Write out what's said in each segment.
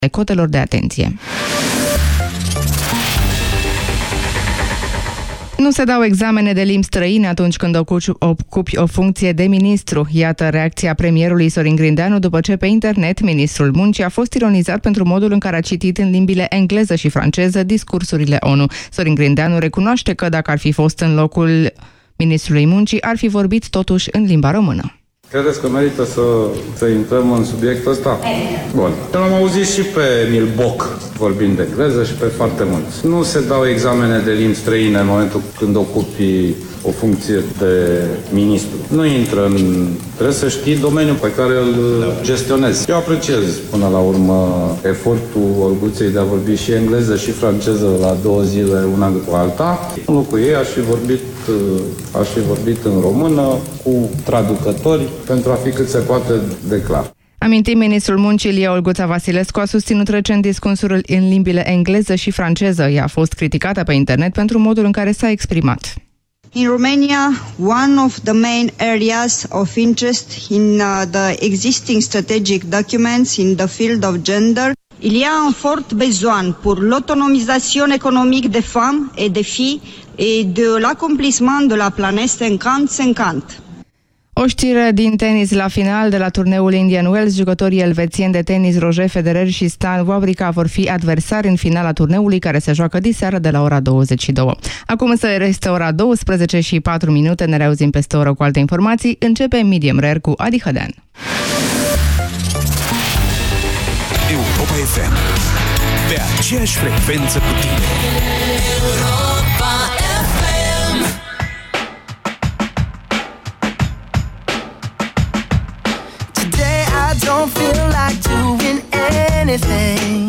cotelor de atenție. Nu se dau examene de limbi străine atunci când ocupi o funcție de ministru. Iată reacția premierului Sorin Grindeanu după ce pe internet ministrul muncii a fost ironizat pentru modul în care a citit în limbile engleză și franceză discursurile ONU. Sorin Grindeanu recunoaște că dacă ar fi fost în locul ministrului muncii, ar fi vorbit totuși în limba română. Credeți că merită să intrăm în subiectul ăsta? Bun. L-am auzit și pe Emil Boc vorbind de engleză și pe foarte mulți. Nu se dau examene de limbi străine în momentul când ocupi o funcție de ministru. Nu intră în... Trebuie să știi domeniul pe care îl gestionezi. Eu apreciez până la urmă efortul Olguței de a vorbi și engleză și franceză la 2 zile una după alta. În locul ei aș fi vorbit în română cu traducători pentru a fi cât se poate de clar. Amintim, ministrul muncii Lia Olguța Vasilescu a susținut recent discursul în limbile engleză și franceză. Ea a fost criticată pe internet pentru modul în care s-a exprimat. In Romania, one of the main areas of interest in the existing strategic documents in the field of gender, il y a un fort besoin pour l'autonomisation économique des femmes et des filles et de l'accomplissement de la planète 50-50. O știre din tenis la final de la turneul Indian Wells. Jucătorii elvețieni de tenis Roger Federer și Stan Wawrinka vor fi adversari în finala turneului care se joacă diseară de la ora 22. Acum însă este ora 12 și 4 minute. Ne reauzim peste o oră cu alte informații. Începe Medium Rare cu Adi Hădean. Europa FM. Pe aceeași frecvență cu tine. Don't feel like doing anything.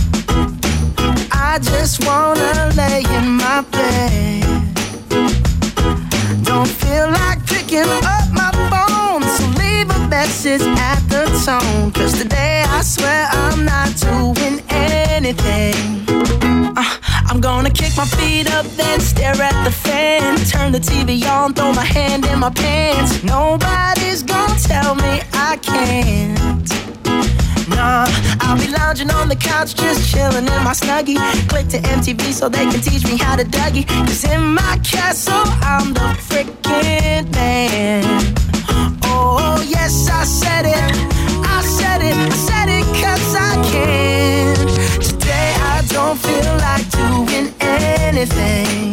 I just wanna lay in my bed. Don't feel like picking up my phone, so leave a message at the tone. 'Cause today I swear I'm not doing anything. I'm gonna kick my feet up, then stare at the fan. Turn the TV on, throw my hand in my pants. Nobody's gonna tell me I can't. Nah, I'll be lounging on the couch, just chilling in my Snuggie. Click to MTV so they can teach me how to Dougie. 'Cause in my castle, I'm the freaking man. Oh, yes, I said it. I said it. I said it 'cause I can. Today I don't feel like doing anything.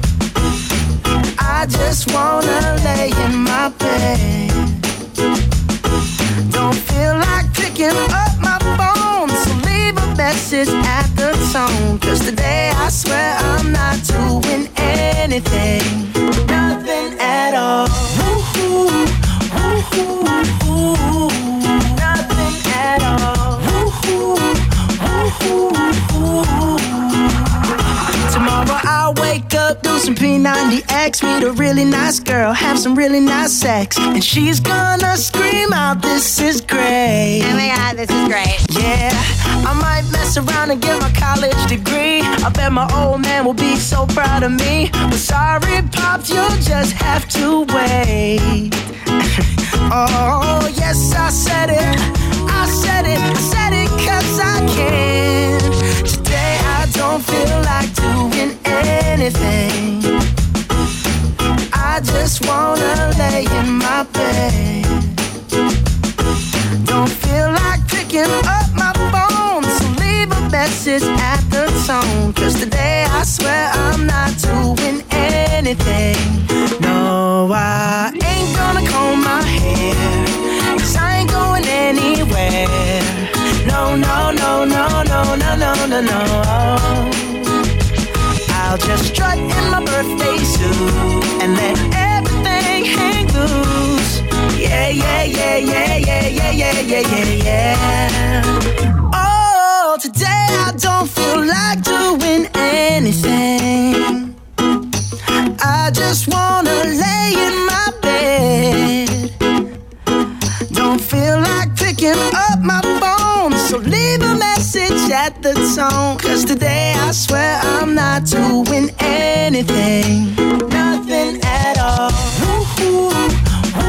I just wanna lay in my bed. Don't feel like picking up my phone, so leave a message at the tone. 'Cause today I swear I'm not doing anything. Nothing at all. Woo-hoo, woo-hoo, woo-hoo. Nothing at all. Woo-hoo, woo-hoo, woo-hoo. Tomorrow I'll wake up, do some P90X, meet a really nice girl, have some really nice sex, and she's gonna scream out, "This is great." Oh my God, this is great. Yeah, I might mess around and get my college degree. I bet my old man will be so proud of me. But sorry, Pops, you'll just have to wait. Oh, yes, I said it. I said it. I said it 'cause I can. Today I don't feel like doing anything. I just wanna lay in my bed. Don't feel like picking up my phone, so leave a message at the tone. 'Cause today I swear I'm not doing anything. No, I ain't gonna comb my hair, 'cause I ain't going anywhere. No, no, no, no, no, no, no, no, no. I'll just strut in my birthday suit and let everything hang loose. Yeah, yeah, yeah, yeah, yeah, yeah, yeah, yeah, yeah, yeah. Oh, today I don't feel like doing anything. I just wanna lay in my bed. Don't feel like picking up my phone, so leave a message at the tone. 'Cause today I swear I'm not doing anything. Nothing at all. Woo-hoo,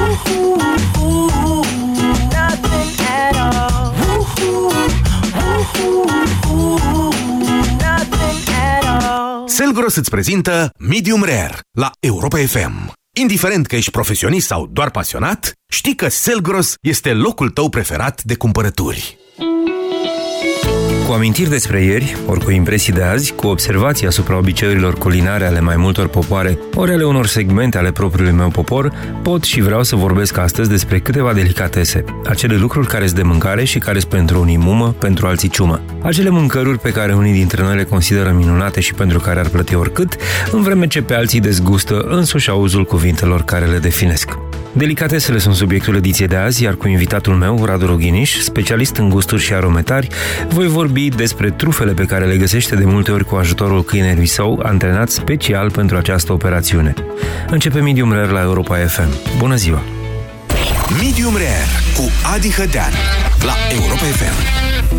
woo-hoo, woo-hoo. Nothing at all. Woo-hoo, woo-hoo. Selgros îți prezintă Medium Rare la Europa FM. Indiferent că ești profesionist sau doar pasionat, știi că Selgros este locul tău preferat de cumpărături. Cu amintiri despre ieri, ori cu impresii de azi, cu observații asupra obiceiurilor culinare ale mai multor popoare, ori ale unor segmente ale propriului meu popor, pot și vreau să vorbesc astăzi despre câteva delicatese, acele lucruri care sunt de mâncare și care sunt pentru unii mumă, pentru alții ciumă. Acele mâncăruri pe care unii dintre noi le consideră minunate și pentru care ar plăti oricât, în vreme ce pe alții dezgustă însuși auzul cuvintelor care le definesc. Delicatesele sunt subiectul ediției de azi, iar cu invitatul meu, Radu Roghiniș, specialist în gusturi și aromatari, voi vorbi despre trufele pe care le găsește de multe ori cu ajutorul câinelui său, antrenat special pentru această operațiune. Începe Medium Rare la Europa FM. Bună ziua! Medium Rare cu Adi Hădean la Europa FM.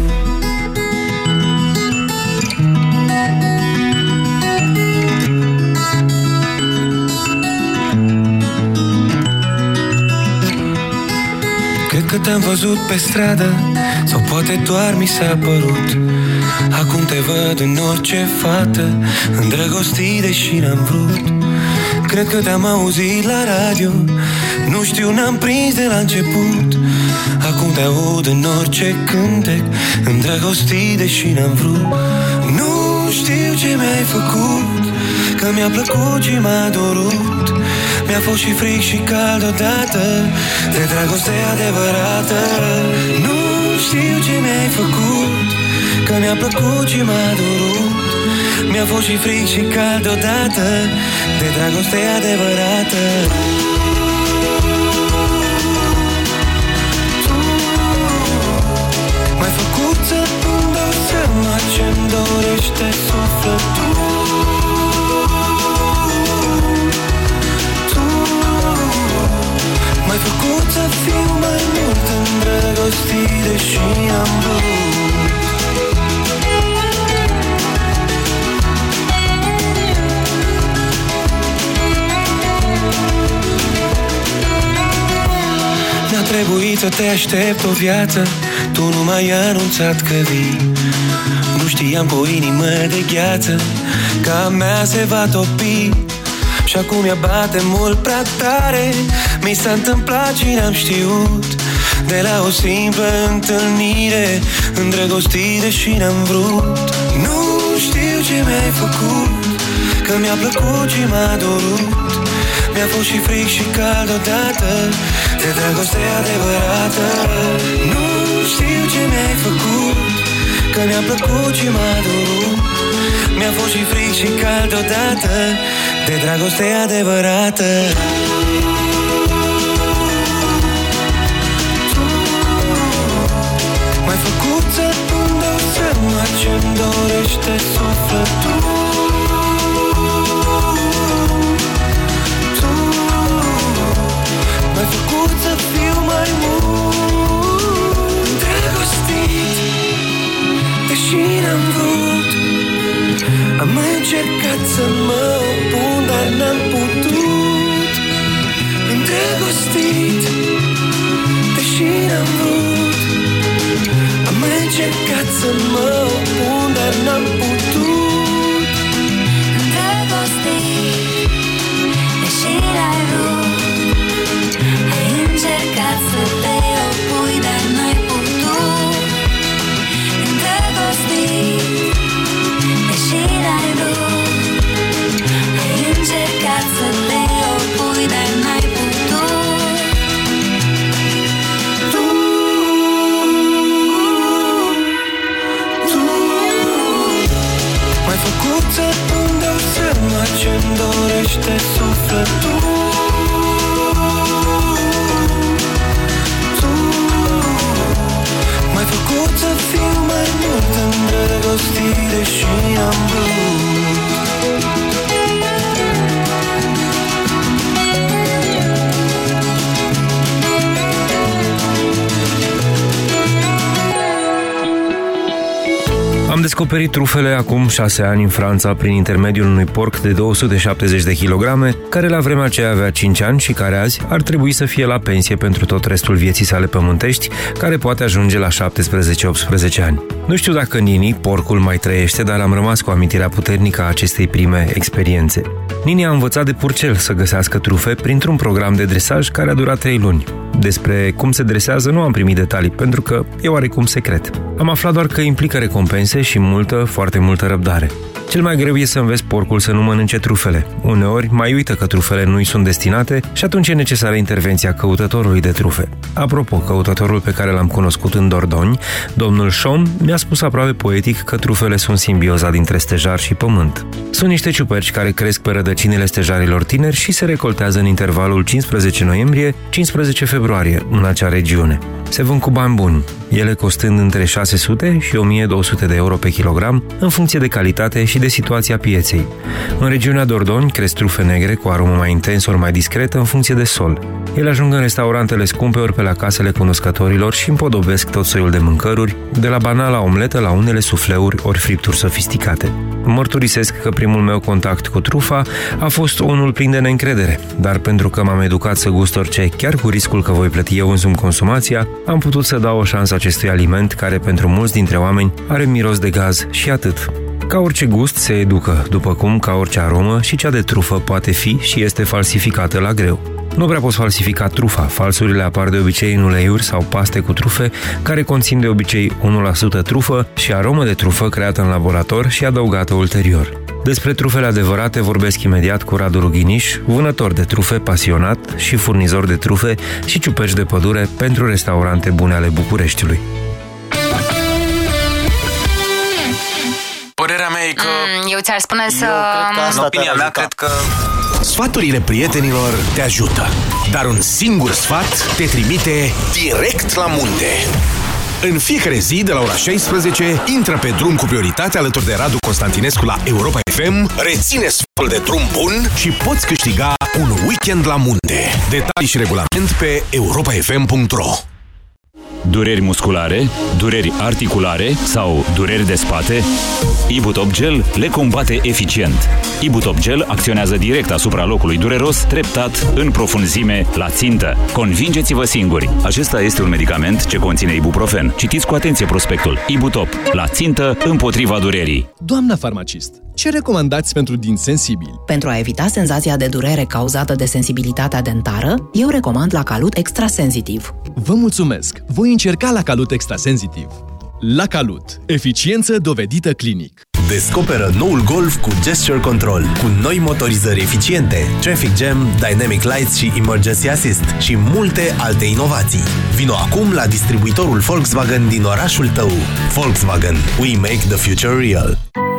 Cred că te-am văzut pe stradă, sau poate doar mi s-a părut. Acum te văd în orice fată, îndrăgostit deși n-am vrut. Cred că te-am auzit la radio, nu știu, n-am prins de la început. Acum te aud în orice cântec, îndrăgostit deși n-am vrut. Nu știu ce mi-ai făcut, că mi-a plăcut și m-a dorut. Mi-a fost și fric și cald odată de dragoste adevărată. Nu știu ce mi-ai făcut, că mi-a plăcut și m-a dorut. Mi-a fost și fric și cald odată de dragoste adevărată. M-ai făcut să-mi dau seama ce-mi dorește sufletul. M-ai făcut să fiu mai mult îndrăgostit deși am vrut. N-a trebuit să te aștept o viață, tu nu m-ai anunțat că vii. Nu știam cu o inimă de gheață că a mea se va topi. Și acum ea bate mult prea tare, mi s-a întâmplat și n-am știut. De la o simplă întâlnire, îndrăgostit deși n-am vrut. Nu știu ce mi-ai făcut, că mi-a plăcut și m-a dorut. Mi-a fost și fric și cald odată de dragoste adevărată. Nu știu ce mi-ai făcut, că mi-a plăcut și m-a dorut. Mi-a fost și fric și cald odată de dragoste adevărată. M-ai făcut să-mi dau seama ce-mi dorește sufletul. M-ai făcut să fiu mai mult îndrăgostit deși n-am vrut. Am încercat să mă opun, dar n-am putut. Îndrăgostit deși n-am vrut. Am încercat să mă opun, dar n-am putut. Îndrăgostit deși n-ai vrut. Ai încercat să te opui, dar n-ai putut. Îndrăgostit deși n-ai vrut. Ai încercat să te opui, dar n-ai putut. Tu M-ai făcut să-mi dau seama ce-mi dorește sufletul. M-ai făcut să fiu mai mult îndrăgostit deși am vrut. Am descoperit trufele acum 6 ani în Franța prin intermediul unui porc de 270 de kilograme, care la vremea aceea avea 5 ani și care azi ar trebui să fie la pensie pentru tot restul vieții sale pământești, care poate ajunge la 17-18 ani. Nu știu dacă Nini, porcul, mai trăiește, dar am rămas cu amintirea puternică a acestei prime experiențe. Nini a învățat de purcel să găsească trufe printr-un program de dresaj care a durat 3 luni. Despre cum se dresează nu am primit detalii, pentru că e oarecum secret. Am aflat doar că implică recompense și foarte multă răbdare. Cel mai greu e să înveți porcul să nu mănânce trufele. Uneori mai uită că trufele nu-i sunt destinate și atunci e necesară intervenția căutătorului de trufe. Apropo, căutătorul pe care l-am cunoscut în Dordogne, domnul Chom, mi-a spus aproape poetic că trufele sunt simbioza dintre stejar și pământ. Sunt niște ciuperci care cresc pe rădăcinile stejarilor tineri și se recoltează în intervalul 15 noiembrie-15 februarie în acea regiune. Se vând cu bani buni, ele costând între 600 și 1200 de euro pe kilogram, în funcție de calitate și de situația pieței. În regiunea Dordogne cresc trufe negre cu aromă mai intensă ori mai discretă în funcție de sol. Ele ajung în restaurantele scumpe ori pe la casele cunoscătorilor și împodobesc tot soiul de mâncăruri, de la banala omletă la unele sufleuri ori fripturi sofisticate. Mărturisesc că primul meu contact cu trufa a fost unul plin de neîncredere, dar pentru că m-am educat să gust orice, chiar cu riscul că voi plăti eu însumi consumația, am putut să dau o șansă acestui aliment care pentru mulți dintre oameni are miros de gaz și atât. Ca orice gust se educă, după cum ca orice aromă și cea de trufă poate fi și este falsificată la greu. Nu prea poți falsifica trufa, falsurile apar de obicei în uleiuri sau paste cu trufe care conțin de obicei 1% trufă și aromă de trufă creată în laborator și adăugată ulterior. Despre trufele adevărate vorbesc imediat cu Radu Rughiniș, vânător de trufe pasionat și furnizor de trufe și ciuperci de pădure pentru restaurante bune ale Bucureștiului. Părerea mea e că... Eu ți-ar spune să... În opinia mea, cred că... Sfaturile prietenilor te ajută, dar un singur sfat te trimite direct la munte. În fiecare zi, de la ora 16, intră pe drum cu prioritate alături de Radu Constantinescu la Europa FM, reține sfatul de drum bun și poți câștiga un weekend la munte. Detalii și regulament pe europafm.ro. Dureri musculare, dureri articulare sau dureri de spate? Ibutop Gel le combate eficient. Ibutop Gel acționează direct asupra locului dureros, treptat, în profunzime, la țintă. Convingeți-vă singuri! Acesta este un medicament ce conține ibuprofen. Citiți cu atenție prospectul. Ibutop. La țintă, împotriva durerii. Doamna farmacist, ce recomandați pentru dinți sensibili? Pentru a evita senzația de durere cauzată de sensibilitatea dentară, eu recomand Lacalut Extra Sensitiv. Vă mulțumesc! Voi încerca Lacalut Extra Sensitiv. Lacalut. Eficiență dovedită clinic. Descoperă noul Golf cu Gesture Control, cu noi motorizări eficiente, Traffic Jam, Dynamic Lights și Emergency Assist și multe alte inovații. Vino acum la distribuitorul Volkswagen din orașul tău. Volkswagen. We make the future real.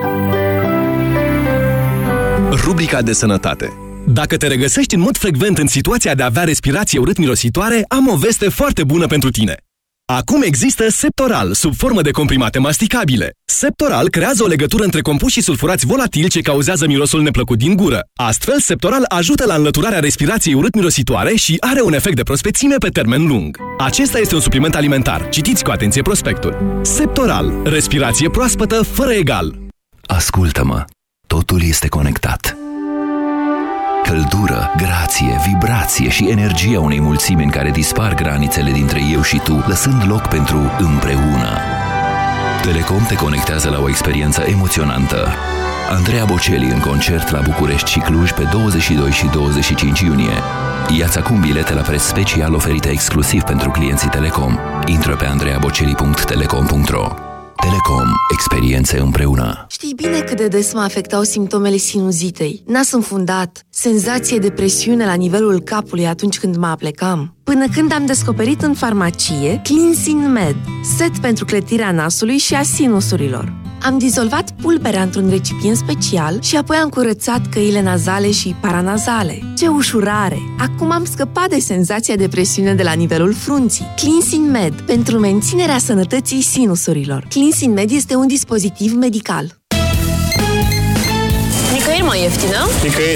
Rubrica de sănătate. Dacă te regăsești în mod frecvent în situația de a avea respirație urât-mirositoare, am o veste foarte bună pentru tine. Acum există Septoral, sub formă de comprimate masticabile. Septoral creează o legătură între compușii sulfurați volatili ce cauzează mirosul neplăcut din gură. Astfel, Septoral ajută la înlăturarea respirației urât-mirositoare și are un efect de prospețime pe termen lung. Acesta este un supliment alimentar. Citiți cu atenție prospectul. Septoral. Respirație proaspătă fără egal. Ascultă-mă. Totul este conectat. Căldură, grație, vibrație și energia unei mulțimi în care dispar granițele dintre eu și tu, lăsând loc pentru împreună. Telecom te conectează la o experiență emoționantă. Andreea Bocelli în concert la București și Cluj pe 22 și 25 iunie. Ia-ți acum bilete la preț special oferite exclusiv pentru clienții Telecom. Intră pe andreabocelli.telecom.ro. Telecom. Experiențe împreună. Știi bine cât de des mă afectau simptomele sinuzitei. Nas înfundat, senzație de presiune la nivelul capului atunci când mă aplecam. Până când am descoperit în farmacie Cleansing Med, set pentru clătirea nasului și a sinusurilor. Am dizolvat pulberea într-un recipient special și apoi am curățat căile nazale și paranazale. Ce ușurare! Acum am scăpat de senzația de presiune de la nivelul frunții. Cleansing Med, pentru menținerea sănătății sinusurilor. Cleansing Med este un dispozitiv medical. Nicăieri mai ieftină? Nicăieri.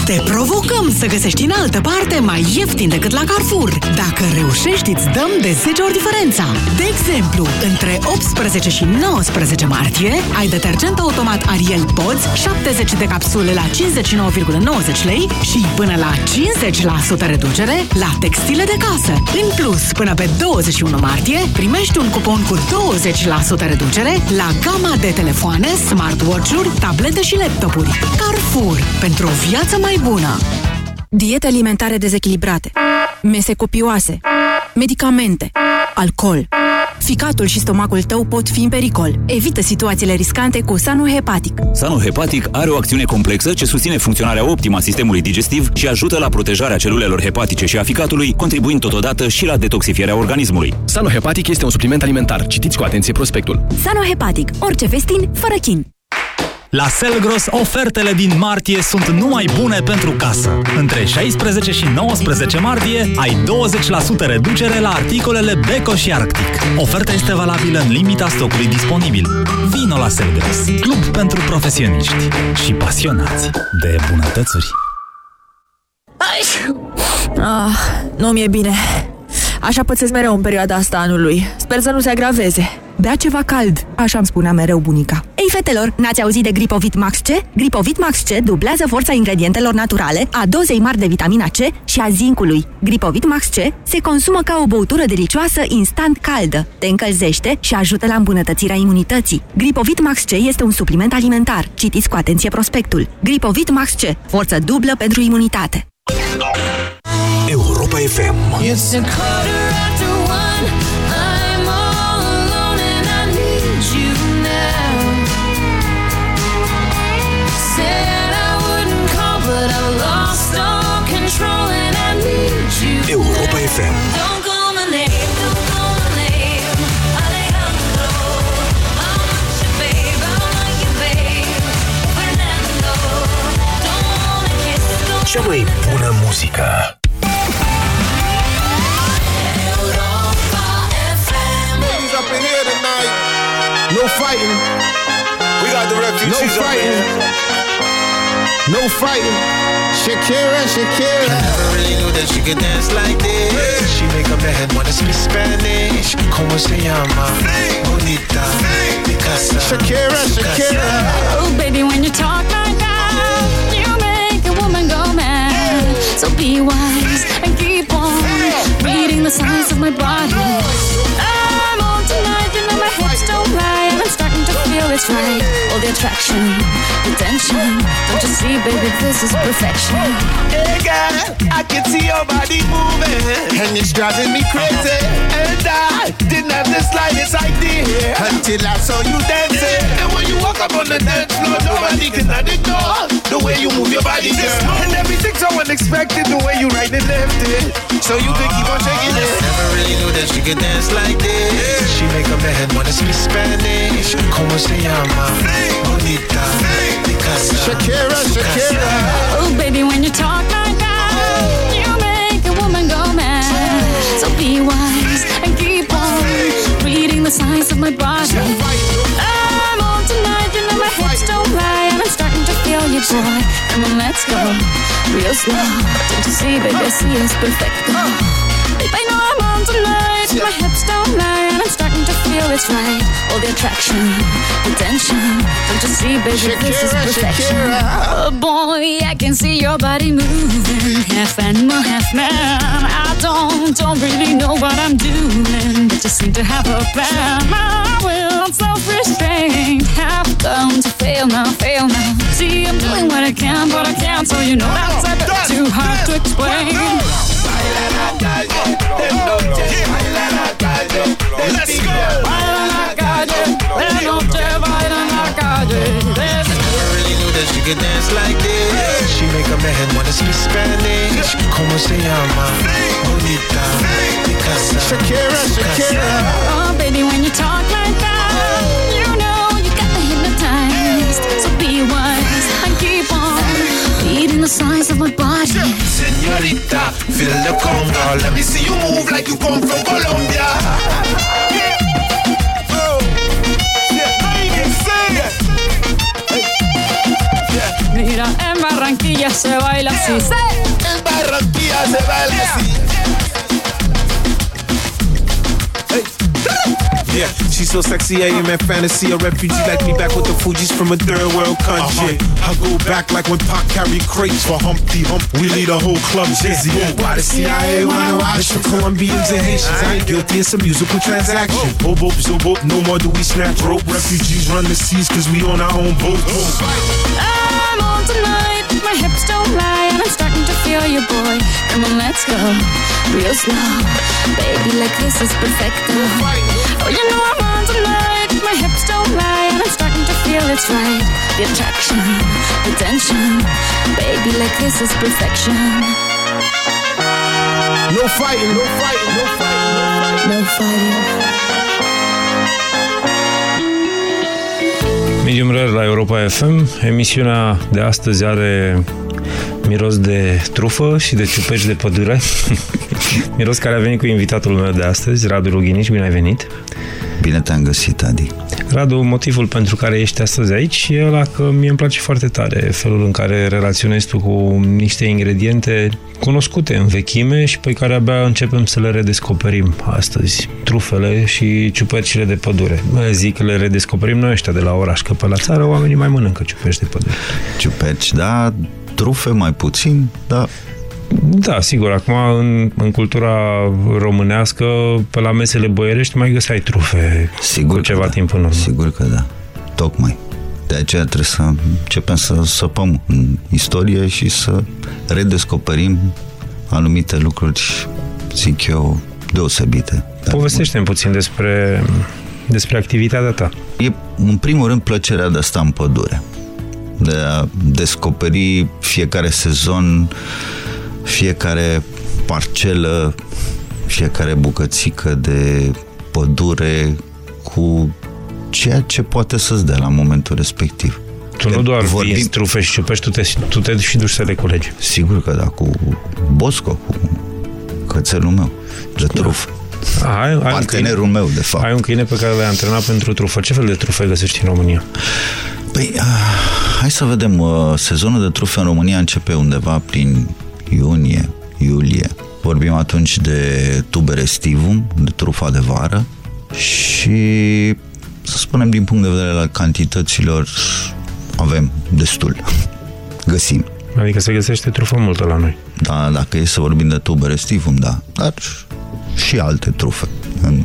Te provocăm să găsești în altă parte mai ieftin decât la Carrefour. Dacă reușești, îți dăm de 10 ori diferența. De exemplu, între 18 și 19 martie ai detergent automat Ariel Pods 70 de capsule la 59,90 lei și până la 50% reducere la textile de casă. În plus, până pe 21 martie primești un cupon cu 20% reducere la gama de telefoane, smartwatch-uri, tablete și laptopuri. Carrefour. Pentru o viață mai bună. Diete alimentare dezechilibrate, mese copioase, medicamente, alcool. Ficatul și stomacul tău pot fi în pericol. Evită situațiile riscante cu Sanohepatic. Sanohepatic are o acțiune complexă ce susține funcționarea optimă a sistemului digestiv și ajută la protejarea celulelor hepatice și a ficatului, contribuind totodată și la detoxifierea organismului. Sanohepatic este un supliment alimentar. Citiți cu atenție prospectul. Sanohepatic. Orice vestin, fără chin. La Selgros, ofertele din martie sunt numai bune pentru casă. Între 16 și 19 martie ai 20% reducere la articolele Beko și Arctic. Oferta este valabilă în limita stocului disponibil. Vino la Selgros, club pentru profesioniști și pasionați de bunătățuri. Nu mi-e bine. Așa pățesc mereu în perioada asta anului. Sper să nu se agraveze. Bea ceva cald, așa îmi spunea mereu bunica. Ei, fetelor, n-ați auzit de Gripovit Max C? Gripovit Max C dublează forța ingredientelor naturale, a dozei mari de vitamina C și a zincului. Gripovit Max C se consumă ca o băutură delicioasă instant caldă, te încălzește și ajută la îmbunătățirea imunității. Gripovit Max C este un supliment alimentar. Citiți cu atenție prospectul. Gripovit Max C, forță dublă pentru imunitate. Europa FM. It's a quarter after one. I'm all alone and I need you now. Said I wouldn't call, but I lost all control and I need you. Europa FM. Don't call my name, don't call my name. Alejandro, I want you, babe, I like you, babe. Fernando, don't wanna kiss, don't. Cea mai bună muzică. No fighting. We got the refugees. No fighting. No fighting. Shakira, Shakira. I never really knew that she could dance like this. She make up her head wanna speak Spanish. Como se llama? Bonita. Picasa. Shakira, Shakira. Oh, baby, when you talk like that, you make a woman go mad. So be wise and keep on reading the signs of my body. I'm on tonight, you know my hips don't lie, and I'm starting to feel it's right. All the attraction, the tension. Don't you see, baby, this is perfection. Hey girl, I can see your body moving, and it's driving me crazy. And I didn't have the slightest idea until I saw you dancing. And when you walk up on the dance floor, nobody can ignore the way you move your body, girl. And everything's so unexpected, the way you right and left it, so you could keep on shaking it. Never really knew that she could dance like this. She make up her head wanna speak Spanish. Como se llama? Bonita. Picasa. Shakira, Shakira. Oh, baby, when you talk like that, you make a woman go mad. So be wise and keep on reading the signs of my body. I'm on tonight, you know my hips don't lie, and I'm starting to feel you, boy. Come on, let's go real slow. Don't you see, baby, I see it's perfecto. Babe, I know I'm on tonight, my hips don't lie, and I'm starting to feel it's right. All the attraction, the tension. Don't you see, baby, this is perfection. Oh boy, I can see your body moving, half animal, half man. I don't really know what I'm doing, but just seem to have a plan. My will, self-restraint, have come to fail now, fail now. See, I'm doing what I can, but I can't, so you know that's a bit too hard to explain. Let's go! Never really knew that she could dance like this. She make up her head wanna speak Spanish. Como se llama? Bonita. Picasa. Shakira, Shakira. Oh, baby, when you talk like that, you know you got me hypnotized. So be wise and keep on reading the signs of my body. Señorita, feel the conga. Let me see you move like you come from Colombia. Mira, embarrada. Barranquilla se baila así. En Barranquilla se baila así. Yeah, she's so sexy, I am in fantasy. A refugee like me back with the Fugees from a third world country. I go back like when Pac carried crates for Humpty Hump. We lead a whole club dizzy. Why the CIA wanna watch for Colombians and Haitians? I ain't guilty, it's a musical transaction. Boop, boop, so boop, no more do we snatch rope. Refugees run the seas cause we on our own boat. I'm on tonight, my hips don't lie, and I'm starting to feel you, boy. Come on, let's go, real slow. Baby, like this is perfect. Oh, you know I'm on tonight, my hips don't lie, and I'm starting to feel it's right. The attraction, the tension. Baby, like this is perfection. No fighting, no fighting, no fighting, no fighting. Medium Rare la Europa FM. Emisiunea de astăzi are miros de trufă și de ciuperci de pădure. Miros care a venit cu invitatul meu de astăzi, Radu Ruginici. Bine ai venit! Bine te-am găsit, Adi. Radu, motivul pentru care ești astăzi aici e ăla că mie îmi place foarte tare felul în care relaționezi tu cu niște ingrediente cunoscute în vechime și pe care abia începem să le redescoperim astăzi. Trufele și ciupercile de pădure. Zic că le redescoperim noi ăștia de la oraș, că pe la țară oamenii mai mănâncă ciuperci de pădure. Ciuperci, da, trufe mai puțin, da. Da, sigur, acum în cultura românească, pe la mesele boierești mai găseai trufe sigur cu ceva timp în urmă. Sigur că da, tocmai. De aceea trebuie să începem să săpăm în istorie și să redescoperim anumite lucruri, zic eu, deosebite. Povestește-mi puțin despre activitatea ta. E, în primul rând, plăcerea de a sta în pădure, de a descoperi fiecare sezon, fiecare parcelă, fiecare bucățică de pădure cu ceea ce poate să-ți dea la momentul respectiv. Tu nu doar vinzi trufe și ciuperci, tu te și duci să le culegi. Sigur că da, cu Bosco, cu cățelul meu de trufă. Partenerul meu, de fapt. Ai un câine pe care l-ai antrenat pentru trufă. Ce fel de trufe găsești în România? Păi, hai să vedem. Sezonul de trufe în România începe undeva prin iunie, iulie. Vorbim atunci de tuber estivum, de trufa de vară și, să spunem, din punct de vedere al cantităților, avem destul. Găsim. Adică se găsește trufă multă la noi. Da, dacă e să vorbim de tuber estivum, da. Dar și alte trufe în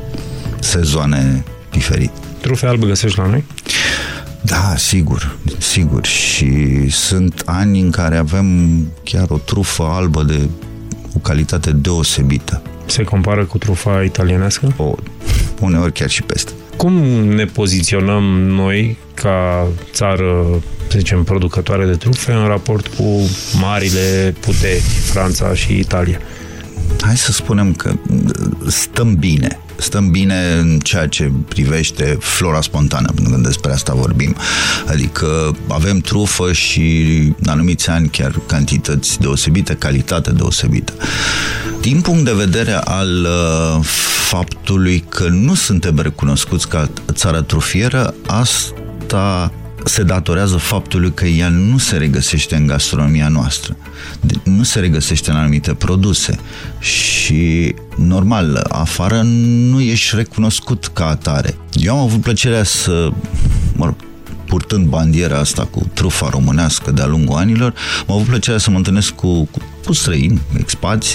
sezoane diferite. Trufe albe găsești la noi? Da, sigur, sigur. Și sunt ani în care avem chiar o trufă albă de o calitate deosebită. Se compară cu trufa italienească? Uneori chiar și peste. Cum ne poziționăm noi ca țară, să zicem, producătoare de trufe în raport cu marile puteri, Franța și Italia? Hai să spunem că stăm bine. Stăm bine în ceea ce privește flora spontană, pentru că despre asta vorbim. Adică avem trufă și în anumiți ani chiar cantități deosebite, calitate deosebită. Din punct de vedere al faptului că nu suntem recunoscuți ca țară trufieră, asta se datorează faptului că ea nu se regăsește în gastronomia noastră. Nu se regăsește în anumite produse și, normal, afară nu ești recunoscut ca atare. Eu am avut plăcerea să, purtând bandiera asta cu trufa românească de-a lungul anilor, am avut plăcerea să mă întâlnesc cu străini, expați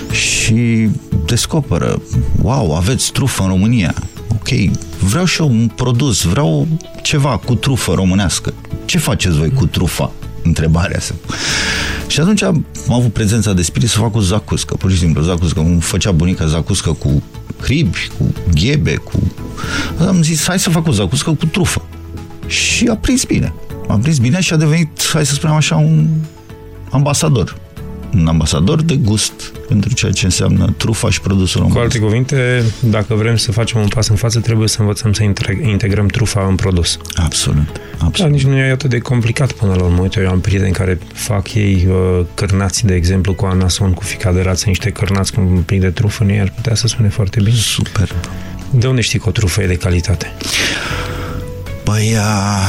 și descoperă, wow, aveți trufă în România. Ok, vreau și eu un produs, vreau ceva cu trufă românească. Ce faceți voi cu trufa? Întrebarea asta. Și atunci am avut prezența de spirit să fac o zacuscă, pur și simplu zacuscă. Îmi făcea bunica zacuscă cu hribi, cu ghebe, cu... Am zis, hai să fac o zacuscă cu trufă. Și a prins bine. A prins bine și a devenit, hai să spunem așa, un ambasador. Un ambasador de gust pentru ceea ce înseamnă trufa și produsul român. Cu alte cuvinte, dacă vrem să facem un pas în față, trebuie să învățăm să integrăm trufa în produs. Absolut. Dar nici nu e atât de complicat până la urmă. Uite, eu am prieteni care fac ei cârnați, de exemplu, cu anason, cu ficat de rață, niște cârnați cu un pic de trufă, nu ar putea să sune foarte bine. Super. De unde știi că o trufă e de calitate? Păi,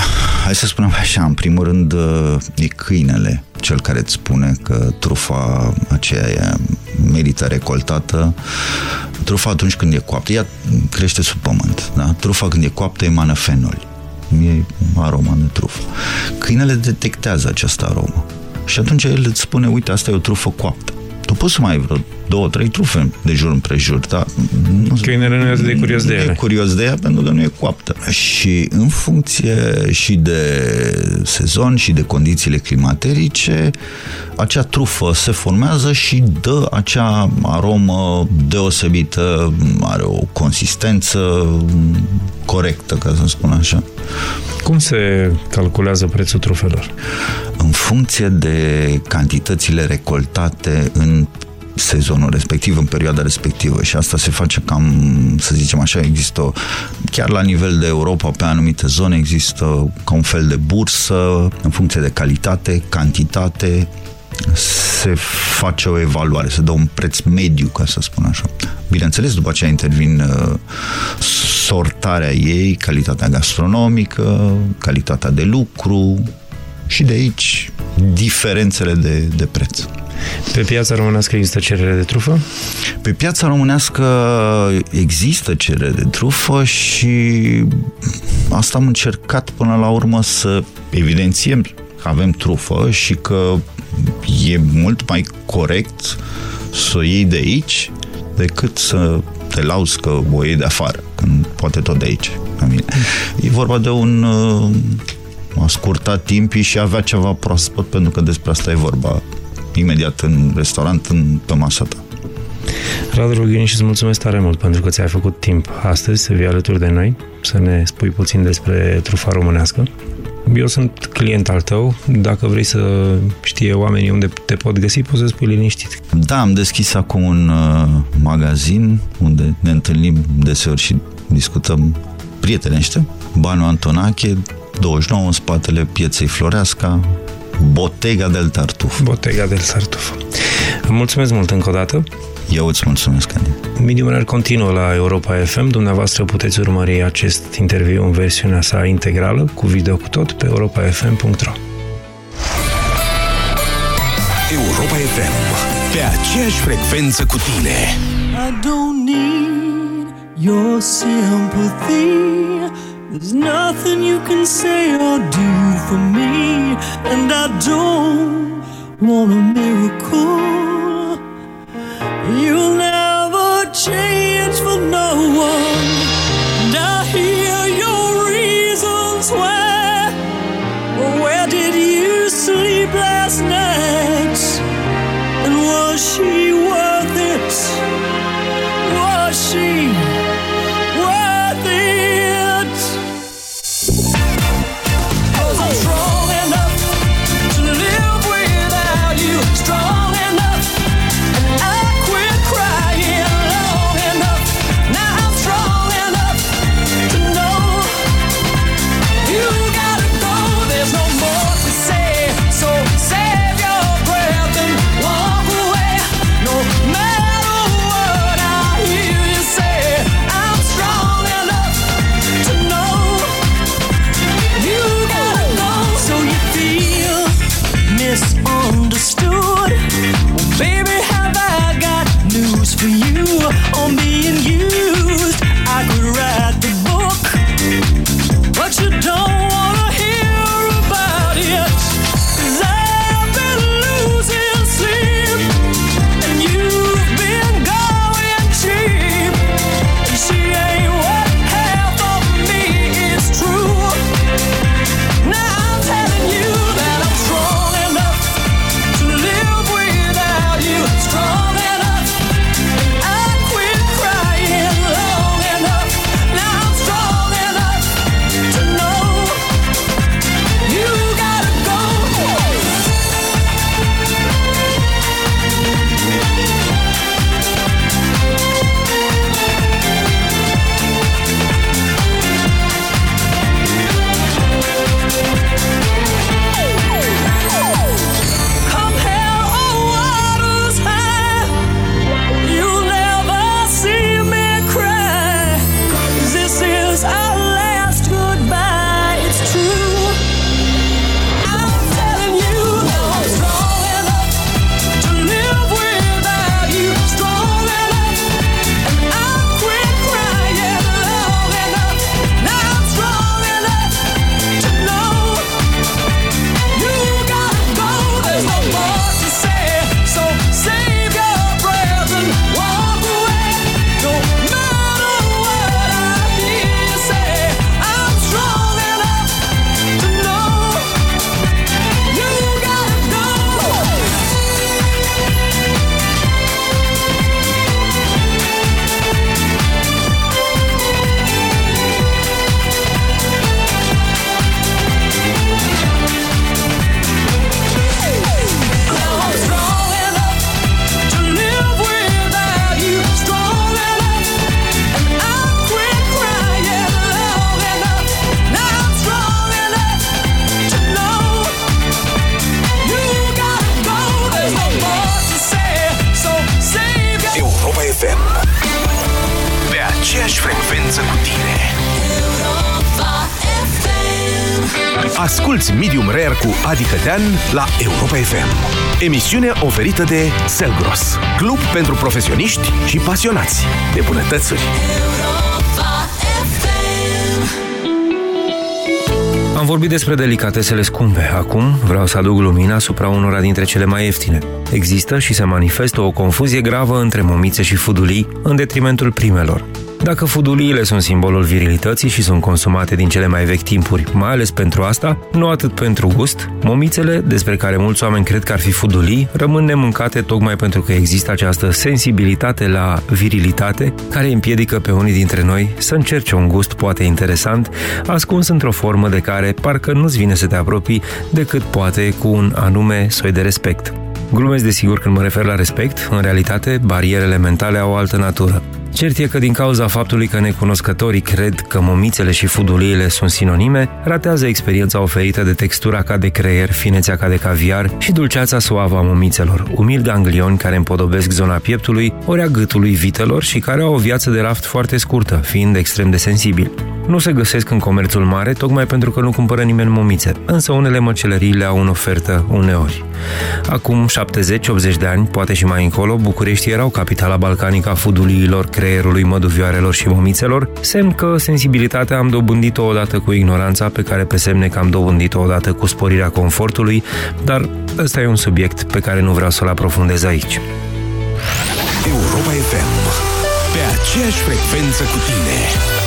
Hai să spunem așa, în primul rând e câinele cel care îți spune că trufa aceea merită recoltată. Trufa atunci când e coaptă, ea crește sub pământ, da? Trufa când e coaptă emană fenoli. E aroma de trufă. Câinele detectează această aromă și atunci el îți spune, uite, asta e o trufă coaptă. Tu poți să mai ai vreo 2-3 trufe de jur împrejur, dar câinele nu e atât de curios de ele. Nu e curios de ea pentru că nu e coaptă. Și în funcție și de sezon și de condițiile climaterice, acea trufă se formează și dă acea aromă deosebită, are o consistență corectă, ca să spun așa. Cum se calculează prețul trufelor? În funcție de cantitățile recoltate în sezonul respectiv, în perioada respectivă, și asta se face cam, să zicem așa, există chiar la nivel de Europa, pe anumite zone există ca un fel de bursă, în funcție de calitate, cantitate, se face o evaluare, se dă un preț mediu, ca să spun așa. Bineînțeles, după aceea intervin sortarea ei, calitatea gastronomică, calitatea de lucru și de aici diferențele de preț. Pe piața românească există cerere de trufă? Pe piața românească există cerere de trufă și asta am încercat până la urmă să evidențiem că avem trufă și că e mult mai corect să o iei de aici decât să te lauzi că o iei de afară, când poate tot de aici. E vorba de a scurta timpii și a avea ceva proaspăt, pentru că despre asta e vorba imediat în restaurant, pe masa ta. Radu Rughin, și îți mulțumesc tare mult pentru că ți-ai făcut timp astăzi să vii alături de noi, să ne spui puțin despre trufa românească. Eu sunt client al tău, dacă vrei să știe oamenii unde te pot găsi, poți să spui liniștit. Da, am deschis acum un magazin unde ne întâlnim deseori și discutăm prietenește, Banu Antonache, 29, în spatele pieței Floreasca, Bottega del Tartufo. Bottega del Tartufo. Mulțumesc mult încă o dată. Eu îți mulțumesc, Andy. Medium Rare continuă la Europa FM. Dumneavoastră puteți urmări acest interviu în versiunea sa integrală, cu video cu tot, pe europafm.ro. Europa FM, pe aceeași frecvență cu tine. I don't need your sympathy. There's nothing you can say or do for me, and I don't want a miracle. You'll never change for no one, and I hear your reasons where did you sleep last night, and was she worth it? Was she worth it? 'Cause I'm strong enough to live without you, strong enough Asculți Medium Rare cu Adi Cădean la Europa FM. Emisiune oferită de Selgros, club pentru profesioniști și pasionați de bunătățuri. Am vorbit despre delicatesele scumpe. Acum vreau să aduc lumina asupra unora dintre cele mai ieftine. Există și se manifestă o confuzie gravă între momițe și fudulii în detrimentul primelor. Dacă fuduliile sunt simbolul virilității și sunt consumate din cele mai vechi timpuri, mai ales pentru asta, nu atât pentru gust, momițele, despre care mulți oameni cred că ar fi fudulii, rămân nemâncate tocmai pentru că există această sensibilitate la virilitate care împiedică pe unii dintre noi să încerce un gust poate interesant, ascuns într-o formă de care parcă nu-ți vine să te apropii decât poate cu un anume soi de respect. Glumesc desigur când mă refer la respect, în realitate barierele mentale au o altă natură. Cert e că din cauza faptului că necunoscătorii cred că momițele și fuduliile sunt sinonime, ratează experiența oferită de textura ca de creier, finețea ca de caviar și dulceața suavă a momițelor, umili ganglioni care împodobesc zona pieptului, ori a gâtului vitelor și care au o viață de raft foarte scurtă, fiind extrem de sensibili. Nu se găsesc în comerțul mare, tocmai pentru că nu cumpără nimeni momițe, însă unele măcelării le au în ofertă uneori. Acum 70-80 de ani, poate și mai încolo, București erau capitala balcanică a fuduliilor, creierului, măduvioarelor și momițelor, semn că sensibilitatea am dobândit-o odată cu ignoranța, pe care pe semne că am dobândit-o odată cu sporirea confortului, dar ăsta e un subiect pe care nu vreau să-l aprofundez aici. Europa FM, pe aceeași frecvență cu tine.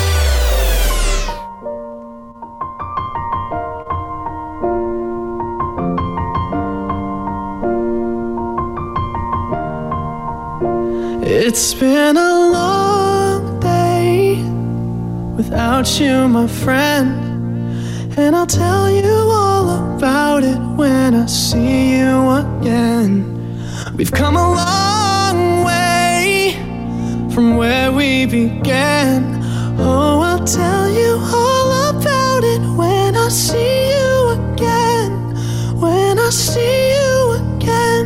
It's been a long day without you, my friend, and I'll tell you all about it when I see you again. We've come a long way from where we began. Oh, I'll tell you all about it when I see you again. When I see you again.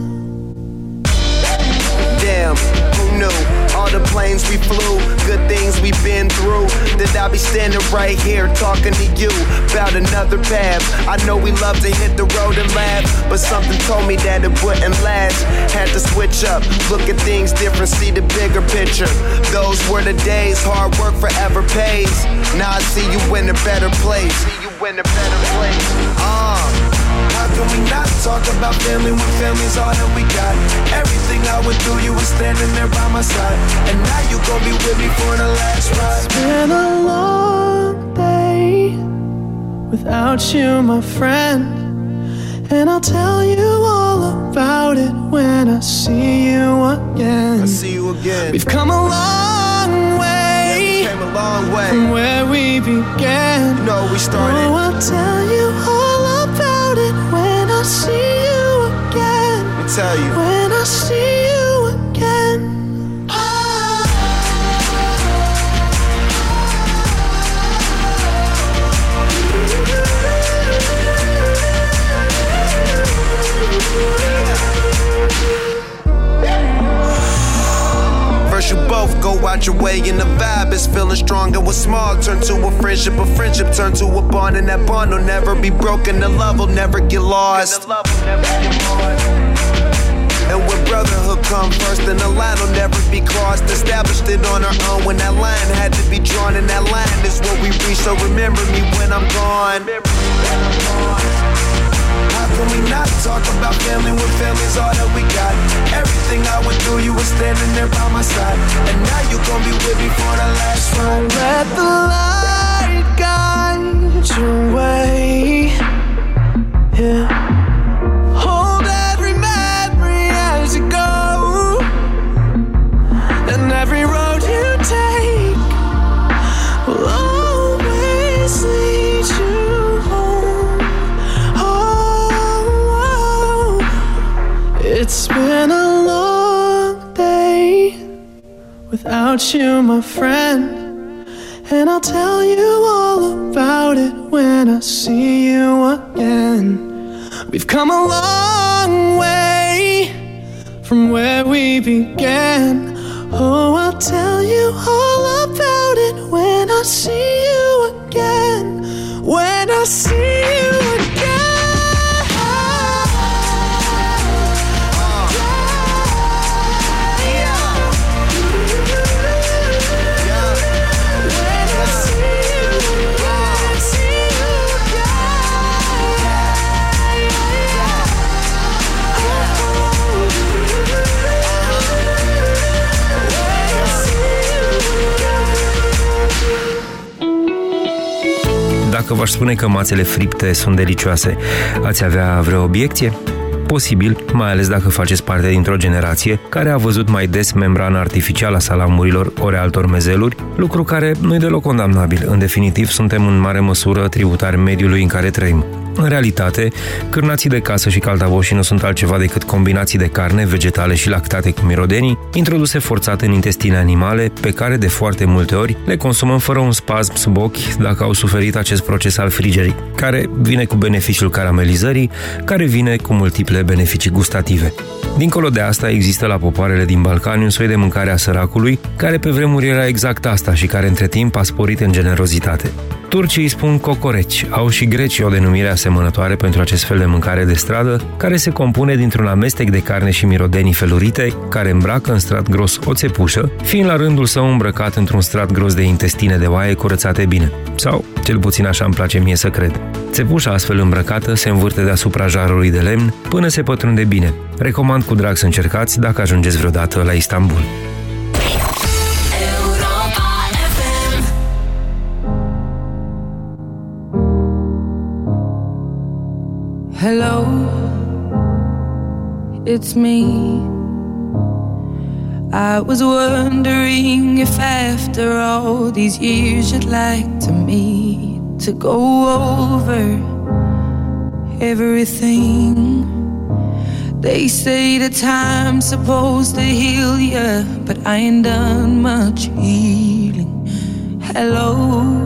Damn, who knew? All the planes we flew, good things we've been through. That I'll be standing right here talking to you about another path. I know we love to hit the road and laugh, but something told me that it wouldn't last. Had to switch up, look at things different, see the bigger picture. Those were the days, hard work forever pays. Now I see you in a better place. See you in a better place. How can we not talk about family when family's all that we got? Everything I went through, you were standing there by my side, and now you gon' be with me for the last ride. It's been a long day without you, my friend, and I'll tell you all about it when I see you again. I see you again. We've come a long way, yeah, we came a long way from where we began. You know we started. Oh, I'll tell you all about it when I see you again. Let me tell you. When I see you again. First you both go out your way and the vibe is feeling strong. And what's small turn to a friendship turn to a bond, and that bond will never be broken. The love will never get lost. And when brotherhood come first, then the line will never be crossed. Established it on our own when that line had to be drawn, and that line is what we reach. So remember me when I'm gone. How can we not talk about family when family's all that we got? Everything I went through, you were standing there by my side, and now you gon' be with me for the last ride. Let the light guide your way. Yeah. Hold every memory as you go, and every road you take will always lead you home. Oh, it's been a long day without you, my friend, and I'll tell you all about it when I see you again. We've come a long way from where we began. Oh, I'll tell you all about it when I see you again. When I see you dacă v-aș spune că mațele fripte sunt delicioase, ați avea vreo obiecție? Posibil, mai ales dacă faceți parte dintr-o generație care a văzut mai des membrana artificială a salamurilor ori altor mezeluri, lucru care nu-i deloc condamnabil. În definitiv, suntem în mare măsură tributari mediului în care trăim. În realitate, cârnații de casă și caldavoșii nu sunt altceva decât combinații de carne, vegetale și lactate cu mirodenii, introduse forțat în intestine animale, pe care de foarte multe ori le consumăm fără un spasm sub ochi dacă au suferit acest proces al frigerii, care vine cu beneficiul caramelizării, care vine cu multiple beneficii gustative. Dincolo de asta, există la popoarele din Balcani un soi de mâncare a săracului, care pe vremuri era exact asta și care între timp a sporit în generozitate. Turcii îi spun cocoreci, au și grecii o denumire asemănătoare pentru acest fel de mâncare de stradă, care se compune dintr-un amestec de carne și mirodenii felurite, care îmbracă în strat gros o țepușă, fiind la rândul său îmbrăcat într-un strat gros de intestine de oaie curățate bine. Sau, cel puțin așa îmi place mie să cred. Țepușa astfel îmbrăcată se învârte deasupra jarului de lemn până se pătrunde bine. Recomand cu drag să încercați dacă ajungeți vreodată la Istanbul. Hello, it's me. I was wondering if after all these years you'd like to meet, to go over everything. They say the time's supposed to heal ya, but I ain't done much healing. Hello,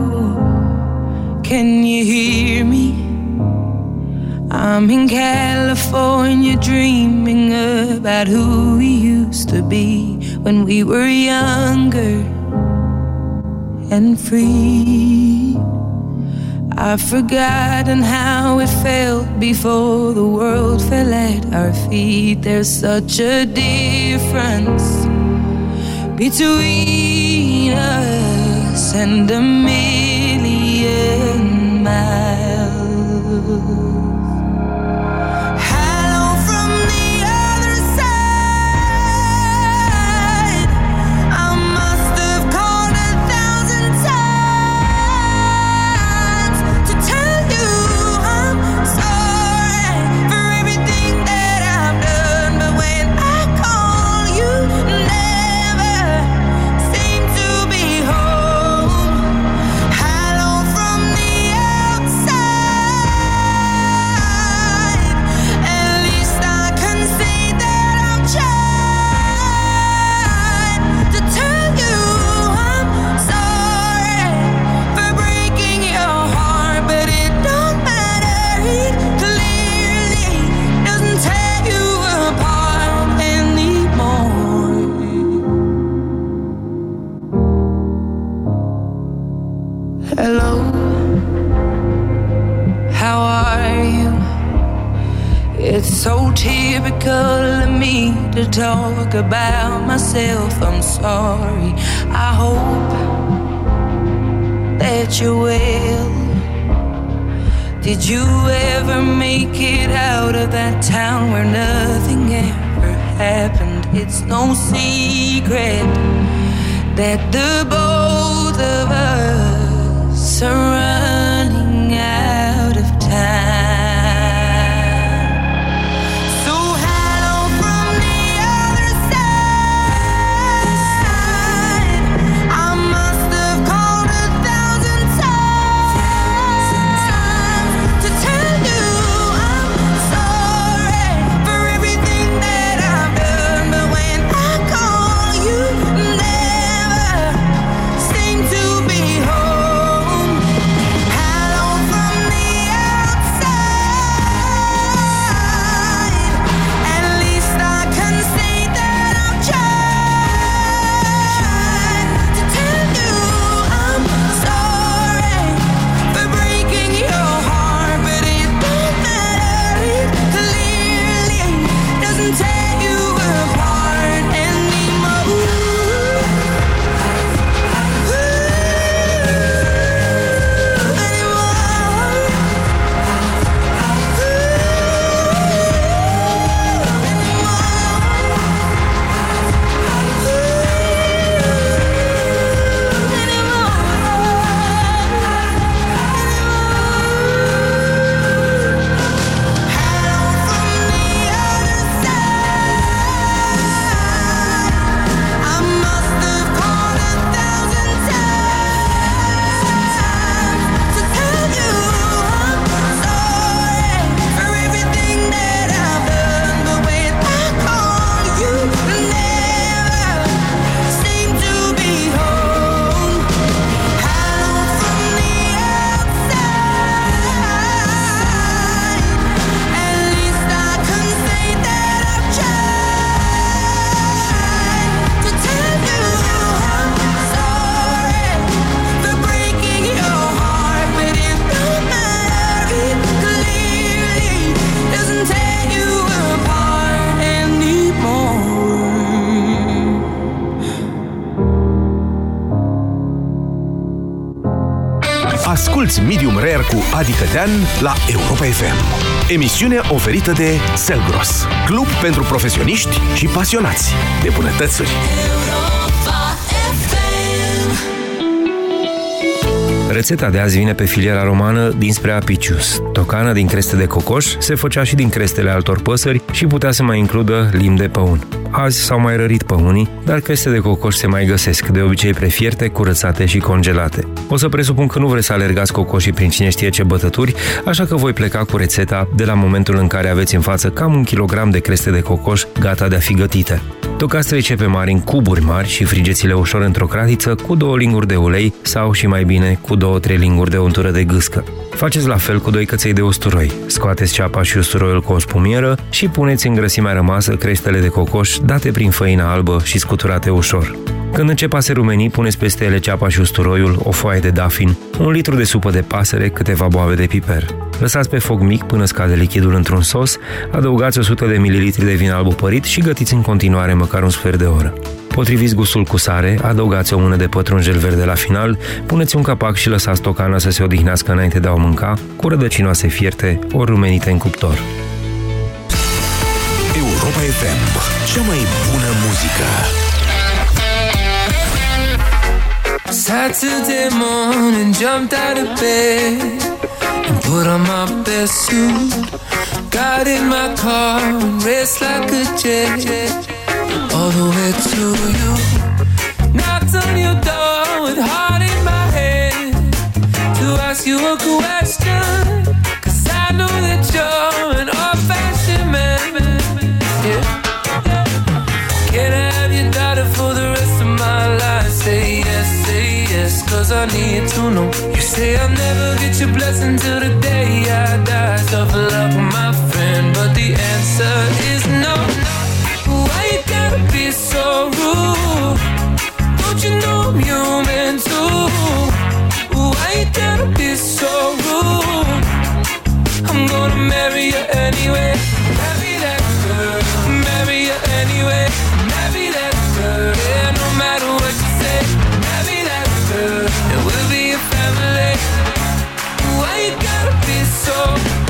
can you hear me? I'm in California dreaming about who we used to be when we were younger and free. I've forgotten how it felt before the world fell at our feet. There's such a difference between us and a million miles. So typical of me to talk about myself. I'm sorry. I hope that you're well. Did you ever make it out of that town where nothing ever happened? It's no secret that the both of us are running out of time. How Asculți Medium Rare cu Adi Cătean la Europa FM. Emisiune oferită de Selgros, club pentru profesioniști și pasionați de bunătățuri. Rețeta de azi vine pe filiera romană dinspre Apicius. Tocana din creste de cocoș se făcea și din crestele altor păsări și putea să mai includă lim de păun. Azi s-au mai rărit păunii, dar creste de cocoș se mai găsesc, de obicei prefierte, curățate și congelate. O să presupun că nu vreți să alergați cocoșii prin cine știe ce bătături, așa că voi pleca cu rețeta de la momentul în care aveți în față cam 1 kilogram de creste de cocoș gata de a fi gătite. Tocați trece mari în cuburi mari și frigeți-le ușor într-o cratiță cu 2 linguri de ulei sau, și mai bine, cu 2-3 linguri de untură de gâscă. Faceți la fel cu 2 căței de usturoi. Scoateți ceapa și usturoiul cu o spumieră și puneți în grăsimea rămasă crestele de cocoș date prin făina albă și scuturate ușor. Când încep a se rumeni, puneți peste ele ceapa și usturoiul, o foaie de dafin, 1 litru de supă de pasăre, câteva boabe de piper. Lăsați pe foc mic până scade lichidul într-un sos, adăugați 100 de ml de vin alb opărit și gătiți în continuare măcar un sfert de oră. Potriviți gustul cu sare, adăugați o mână de pătrunjel verde la final, puneți un capac și lăsați tocana să se odihnească înainte de a o mânca, cu rădăcinoase fierte ori rumenite în cuptor. Europa FM, cea mai bună muzică. Saturday morning, jumped out of bed and put on my best suit. Got in my car and raced like a jet all the way to you. Knocked on your door with heart in my head to ask you a question, 'cause I know that you're an old-fashioned man. Yeah. Can I have your daughter for the rest of my life? Say yes, 'cause I need to know. You say I'll never get your blessing till the day I die. Tough luck, my friend, but the answer is no. Why you gotta be so rude? Don't you know I'm human too? Why you gotta be so rude? I'm gonna marry you anyway. Marry that girl, marry you anyway. Marry that girl, yeah, no matter what you say. Marry that girl, and we'll be a family. Why you gotta be so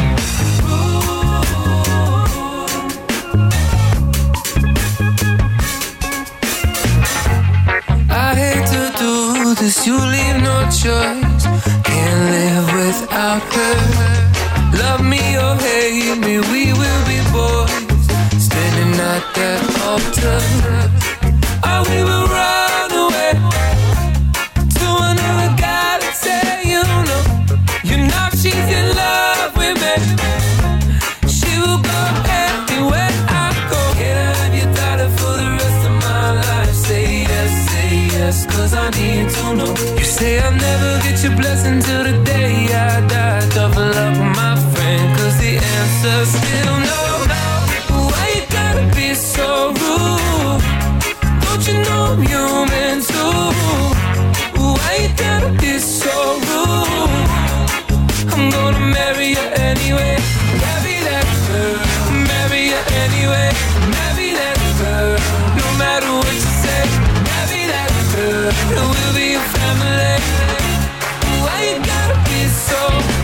this, you leave no choice. Can't live without her. Love me or hate me, we will be boys standing at that altar. Or we will run away to another guy that say you know she's in love with me. She will go anywhere I go. Can I have your daughter for the rest of my life? Say yes, 'cause I need to know. You say I'll never get your blessing till the day I die. Tough luck, my friend, 'cause the answer's still no. Why you gotta be so rude? Don't you know I'm human too? Why you gotta be so rude? I'm gonna marry you anyway. Marry that girl, marry you anyway. Marry that girl, no matter what you say. Marry that girl, and we'll be a family. Why you gotta be so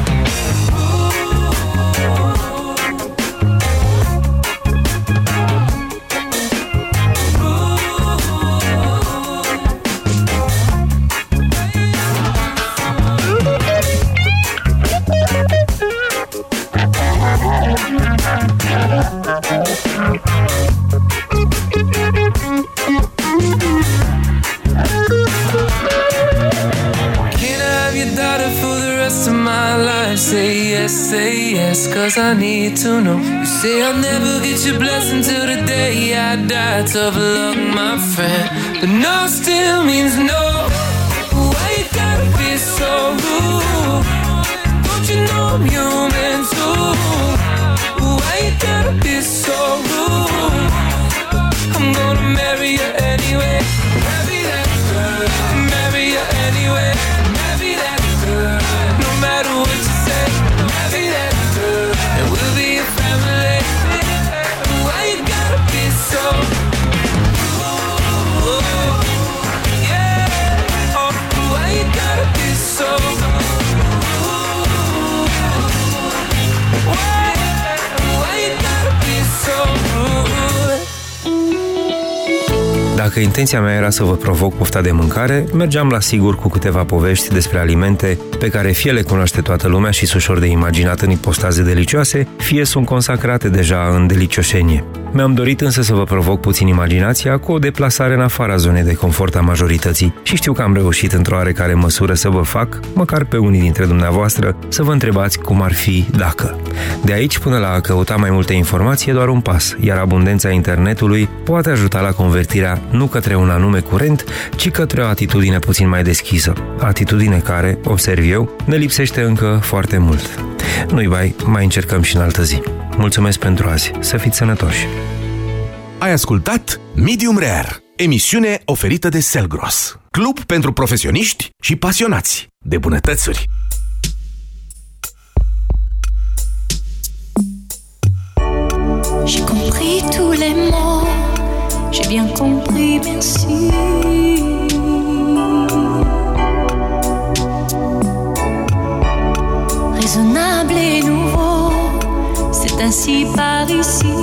say yes, 'cause I need to know. You say I'll never get your blessing till the day I die. Tough luck, my friend, but no still means no. Why you gotta be so rude? Don't you know I'm human too? Why you gotta be so rude? I'm gonna marry you anyway. Marry that girl, marry you anyway. Marry that girl, no matter what you say. Marry that girl, and we'll be a family. Why you gotta be so yeah. Oh, why you gotta be so Dacă intenția mea era să vă provoc pofta de mâncare, mergeam la sigur cu câteva povești despre alimente pe care fie le cunoaște toată lumea și sunt ușor de imaginat în ipostaze delicioase, fie sunt consacrate deja în delicioșenie. Mi-am dorit însă să vă provoc puțin imaginația cu o deplasare în afara zonei de confort a majorității și știu că am reușit într-o oarecare măsură să vă fac, măcar pe unii dintre dumneavoastră, să vă întrebați cum ar fi dacă. De aici până la a căuta mai multe informații e doar un pas, iar abundența internetului poate ajuta la convertirea nu către un anume curent, ci către o atitudine puțin mai deschisă. Atitudine care, observ eu, ne lipsește încă foarte mult. Nu-i bai, mai încercăm și în altă zi. Mulțumesc pentru azi. Să fiți sănătoși! Ai ascultat Medium Rare, emisiune oferită de Selgros, club pentru profesioniști și pasionați de bunătățuri. J'ai compris tous les mots, j'ai bien compris, merci. Raisonnable et nouveau, c'est ainsi par ici.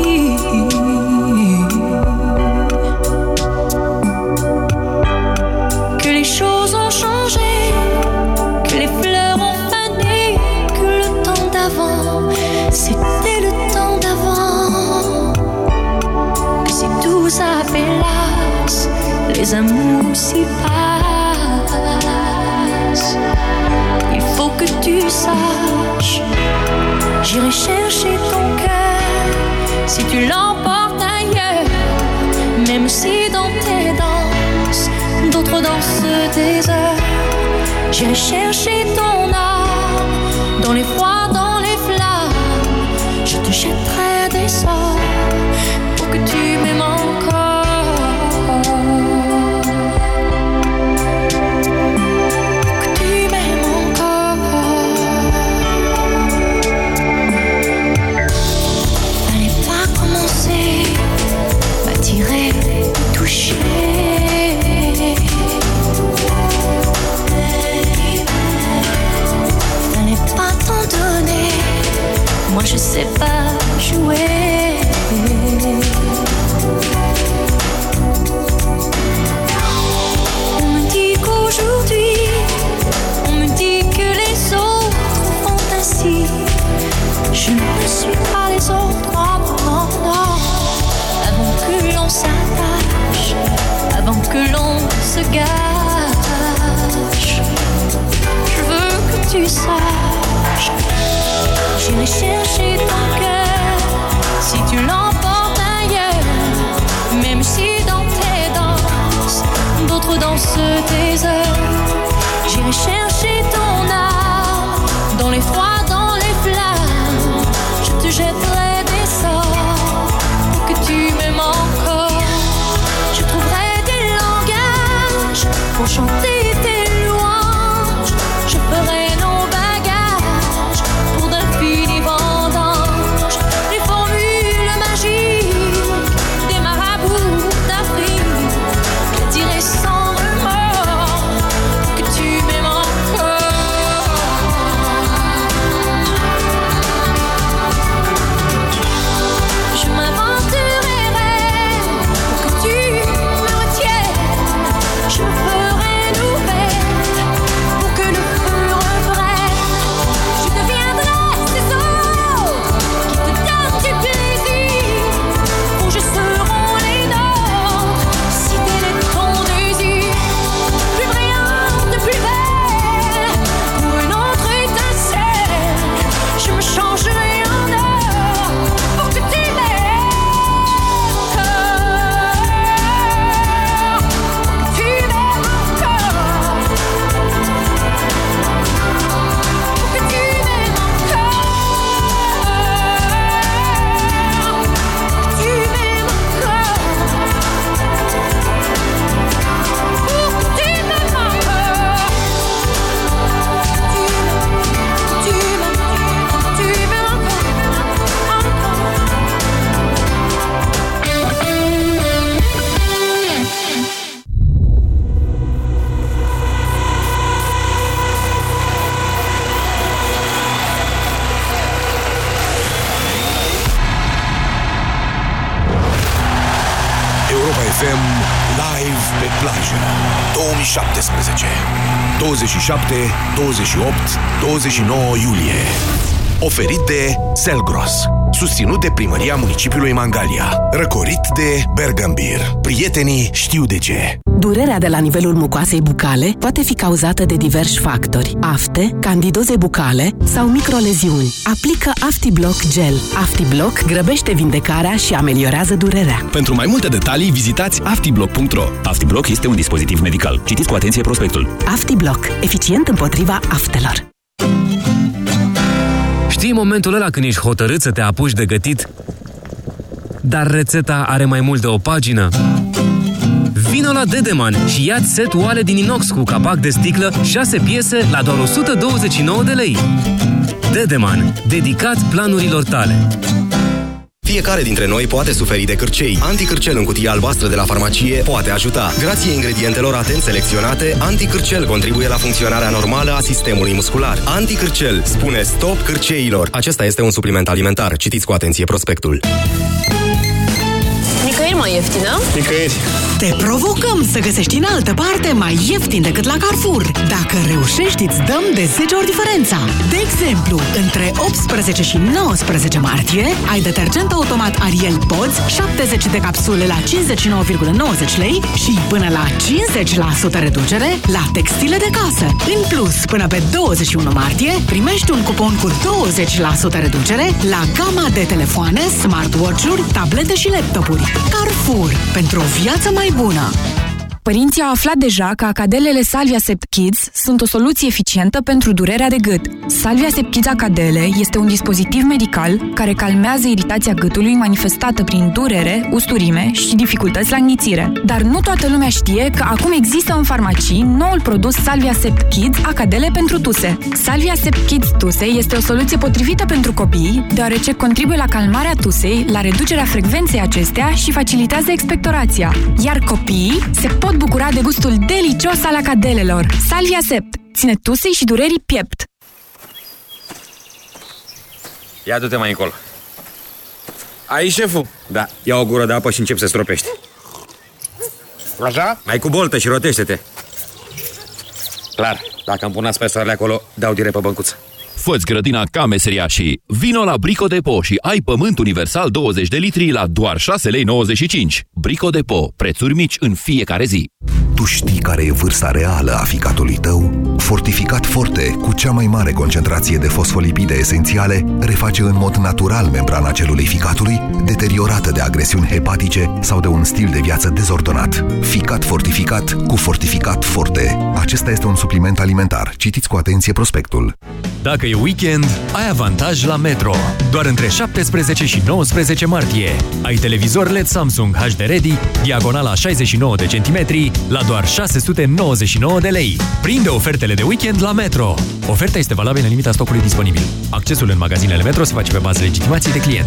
Que les choses ont changé, que les fleurs ont fané, que le temps d'avant, c'était le temps d'avant. Que si tout s'appelasse, les amours s'y passent. Il faut que tu saches, j'irai chercher ton cœur si tu l'emportes ailleurs. Même si dans tes danses, d'autres dansent des heures. J'irai chercher ton âme, dans les froids, dans les flammes. Je te jetterai des sorts pour que tu m'aimes encore. Que tu m'aimes encore. Fallait pas commencer, m'attirer, toucher. Fallait pas t'en donner, moi je sais pas jouer. On me dit qu'aujourd'hui, on me dit que les autres font ainsi. Je ne suis pas les autres, non, non. Avant que l'on s'attache, avant que l'on se gâche, je veux que tu saches, j'irai chercher ton cœur si tu l'emportes ailleurs. Même si dans tes danses, d'autres dansent tes heures. J'irai chercher ton âme, dans les froids, dans les flammes. Je te jetterai des sorts pour que tu m'aimes encore. Je trouverai des langages pour chanter tes louanges. Je ferai nos bagages pour d'infinis vendanges. Les formules magiques des marabouts d'Afrique. Je dirai sans remords que tu m'aimes encore. FM live pe plajă 2017 27, 28, 29 iulie. Oferit de Selgros, susținut de Primăria Municipiului Mangalia, răcorit de Bergambir. Prietenii știu de ce. Durerea de la nivelul mucoasei bucale poate fi cauzată de diversi factori: afte, candidoze bucale sau microleziuni. Aplică AftiBlock Gel. AftiBlock grăbește vindecarea și ameliorează durerea. Pentru mai multe detalii, vizitați aftiblock.ro. AftiBlock este un dispozitiv medical. Citiți cu atenție prospectul. AftiBlock. Eficient împotriva aftelor. Știi momentul ăla când ești hotărât să te apuci de gătit, dar rețeta are mai mult de o pagină? Vino la Dedeman și ia-ți set oale din inox cu capac de sticlă, 6 piese la doar 129 de lei. Dedeman, dedicat planurilor tale. Fiecare dintre noi poate suferi de cârcei. Anticârcel în cutie albastră de la farmacie poate ajuta. Grație ingredientelor atent selecționate, Anticârcel contribuie la funcționarea normală a sistemului muscular. Anticârcel spune stop cârceilor. Acesta este un supliment alimentar. Citiți cu atenție prospectul. Nicăieri mai ieftină? Nicăieri. Te provocăm să găsești în altă parte mai ieftin decât la Carrefour. Dacă reușești, îți dăm de 10 ori diferența. De exemplu, între 18 și 19 martie ai detergent automat Ariel Pods 70 de capsule la 59,90 lei și până la 50% reducere la textile de casă. În plus, până pe 21 martie primești un cupon cu 20% reducere la gama de telefoane, smartwatch-uri, tablete și laptopuri. Carrefour. Pentru o viață mai bună. Părinții au aflat deja că acadelele Salvia Sept Kids sunt o soluție eficientă pentru durerea de gât. Salvia Sept Kids Acadele este un dispozitiv medical care calmează iritația gâtului manifestată prin durere, usturime și dificultăți la înghițire. Dar nu toată lumea știe că acum există în farmacii noul produs Salvia Sept Kids Acadele pentru tuse. Salvia Sept Kids Tuse este o soluție potrivită pentru copii, deoarece contribuie la calmarea tusei, la reducerea frecvenței acesteia și facilitează expectorația. Iar copiii se pot bucura de gustul delicios al acadelelor. Salvia Sept ține tusei și durerii piept. Ia du-te mai încolo. Aici, șeful? Da, ia o gură de apă și încep să stropești. Așa? Mai cu boltă și rotește-te. Clar, dacă îmi pun aspesoarele acolo, dau direct pe băncuță. Fă-ți grădina ca meseriașii. Vino la Brico Depot și ai pământ universal 20 de litri la doar 6,95 lei. Brico Depot. Prețuri mici în fiecare zi. Tu știi care e vârsta reală a ficatului tău? Fortificat Forte, cu cea mai mare concentrație de fosfolipide esențiale, reface în mod natural membrana celulei ficatului, deteriorată de agresiuni hepatice sau de un stil de viață dezordonat. Ficat fortificat cu Fortificat Forte. Acesta este un supliment alimentar. Citiți cu atenție prospectul. Dacă e weekend, ai avantaj la Metro. Doar între 17 și 19 martie. Ai televizor LED Samsung HD Ready, diagonala 69 de centimetri, la doar 699 de lei. Prinde ofertele de weekend la Metro. Oferta este valabilă în limita stocului disponibil. Accesul în magazinele Metro se face pe bază legitimației de client.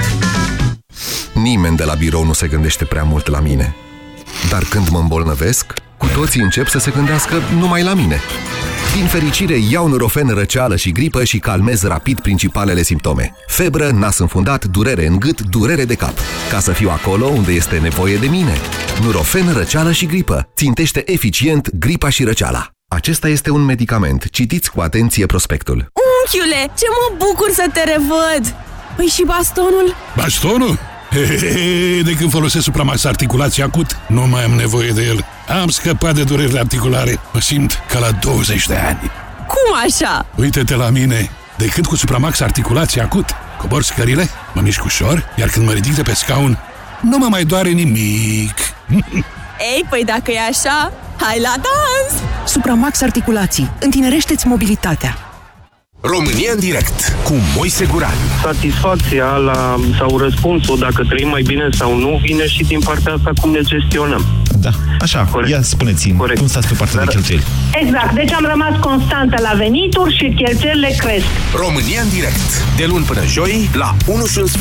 Nimeni de la birou nu se gândește prea mult la mine. Dar când mă îmbolnăvesc, cu toții încep să se gândească numai la mine. Din fericire, iau Nurofen răceală și gripă și calmez rapid principalele simptome. Febră, nas înfundat, durere în gât, durere de cap. Ca să fiu acolo unde este nevoie de mine. Nurofen răceală și gripă. Țintește eficient gripa și răceala. Acesta este un medicament. Citiți cu atenție prospectul. Unchiule, ce mă bucur să te revăd! Păi și bastonul? Bastonul? De când folosesc Supramax Articulație Acut, nu mai am nevoie de el. Am scăpat de durerile articulare. Mă simt ca la 20 de ani. Cum așa? Uite-te la mine. De când cu Supramax Articulație Acut cobor scările, mă mișc ușor, iar când mă ridic de pe scaun, nu mă mai doare nimic. Ei, păi dacă e așa, hai la dans! Supramax Articulații. Întinerește-ți mobilitatea. România în direct cu Moise Guran. Satisfacția sau răspunsul, dacă trăim mai bine sau nu, vine și din partea asta cum ne gestionăm. Da, așa. Corect. Ia spuneți-mi, cum stați pe partea de cheltuieli? Exact, deci am rămas constantă la venituri și cheltuielile cresc. România în direct, de luni până joi, la 1:15